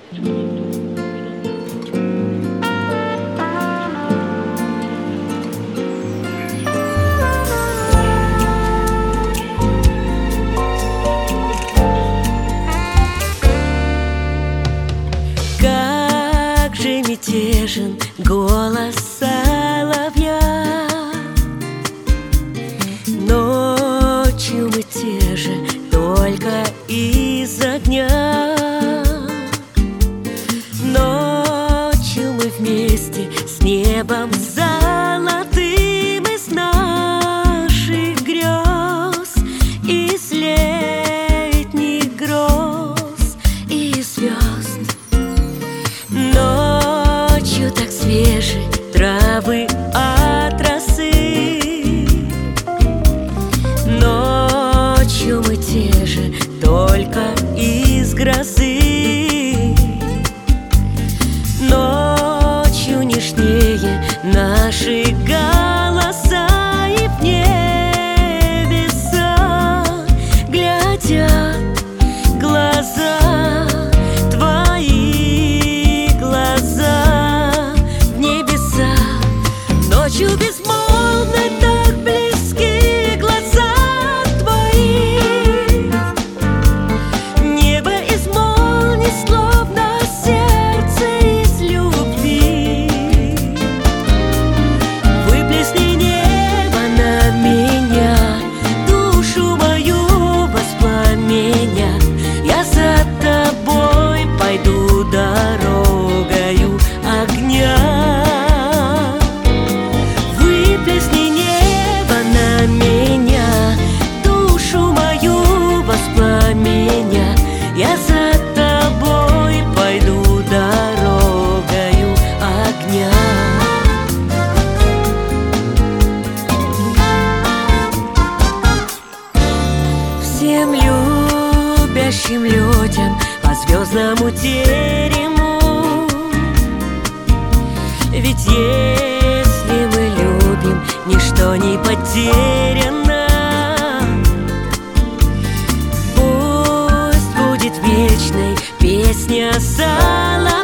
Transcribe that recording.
Как же мятежен голос соловья, ночью мы те же, только из огня. Ночью мы вместе с небом золотым, из наших грез, из летних гроз и звезд. Ночью так свежи травы от росы, ночью мы те же, только из грозы. Ночью нежнее наши голоса, и в небеса глядят глаза, твои глаза в небеса. Ночью безмолвны так близки глаза твои, небо из молний, словно сердце из любви. Выплесни небо на меня, душу мою воспламеня. Я за тобой пойду дорогою огня. Выплесни небо на меня, душу мою воспламеня. Я за тобой пойду дорогою огня. Всем любящим людям по звездному терему, ведь если мы любим, ничто не потеряно. Пусть будет вечной песня соловья.